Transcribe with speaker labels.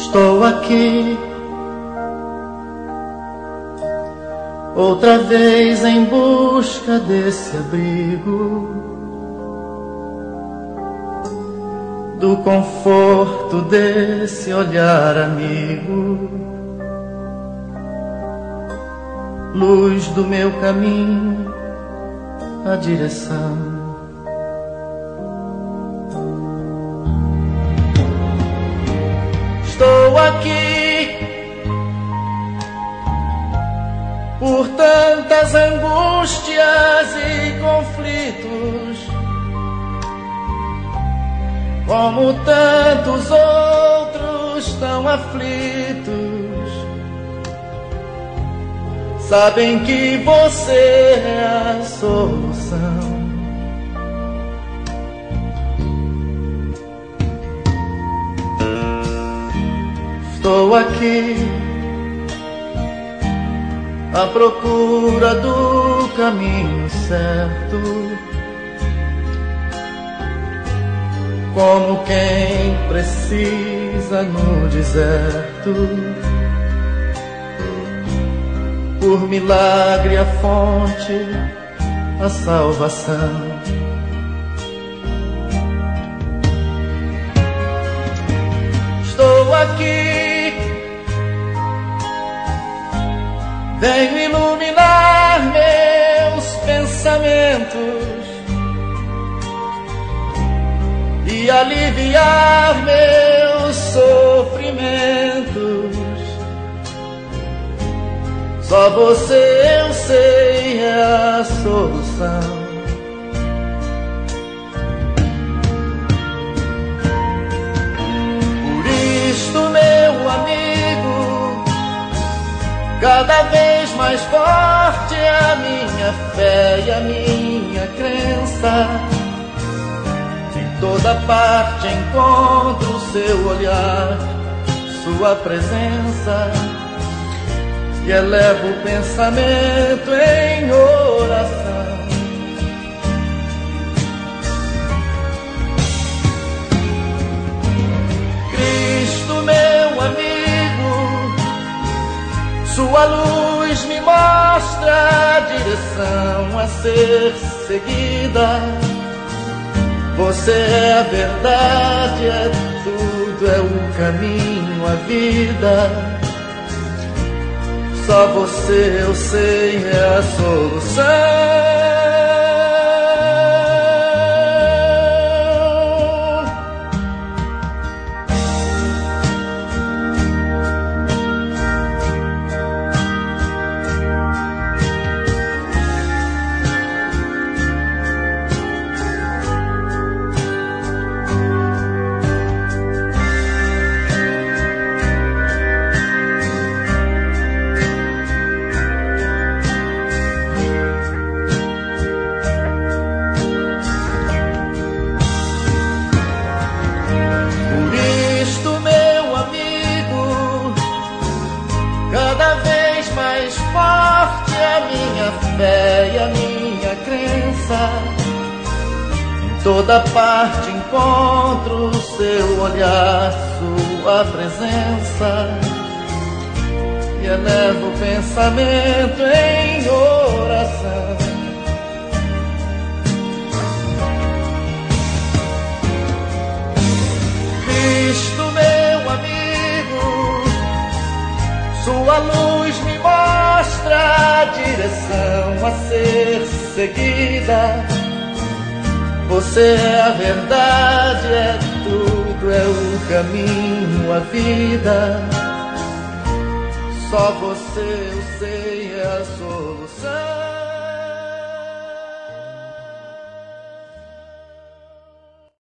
Speaker 1: Estou aqui outra vez em busca desse abrigo, do conforto desse olhar amigo, luz do meu caminho, a direção. Estou aqui por tantas angústias e conflitos, como tantos outros tão aflitos. Sabem que você é a solução. Estou aqui à procura do caminho certo, como quem precisa no deserto, por milagre a fonte, a salvação. Estou aqui, venho iluminar meus pensamentos e aliviar meus sofrimentos. Só você, eu sei, é a solução. Por isto, meu amigo, cada vez mais forte é a minha fé e a minha crença. Em toda parte encontro o seu olhar, sua presença, e elevo o pensamento em oração. Cristo, meu amigo, sua luz me mostra a direção a ser seguida. Você é a verdade, é tudo, é o caminho, a vida. Só você, eu sei, é a solução. Cada vez mais forte a minha fé e a minha crença. Em toda parte encontro o seu olhar, sua presença, e elevo o pensamento em oração. Cristo, meu amigo, sua luz me mostra a direção a ser seguida. Você é a verdade, é tudo, é o caminho, a vida. Só você, eu sei, é a solução.